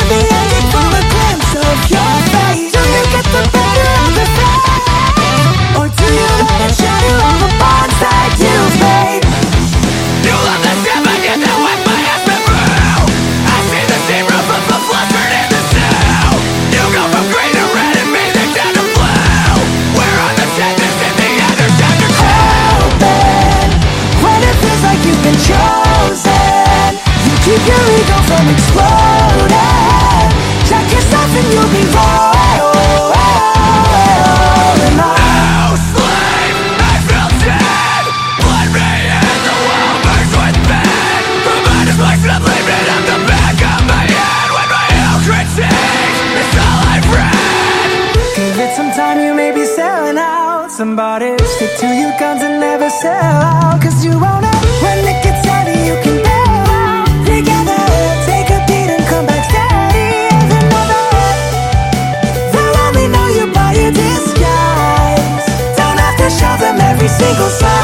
the ending for a glimpse of your face? Do you get the better of the fate? Or do you let it shatter all the bonds that you've made? You love the shit, but you know what my ass been through. I see the same roof of the flustered in the snow. You go from green to red and me then down to blue. We're on the sentence in the end there's time to Open when it feels like you've been chosen. You keep your ego from exploding. Check yourself and you'll be rolling on. No sleep, I feel dead. Blood me and the wall burns with bed. The mind is flexible, leaving on the back of my head. When my ill critiques, it's all I've read. Give it some time, you may be selling out. Somebody stick to your guns and never sell out. Cause you won't know when it gets heavy, you can bail out. Together, take a beat and come back steady. Even though they'll only know you by your disguise. Don't have to show them every single sign.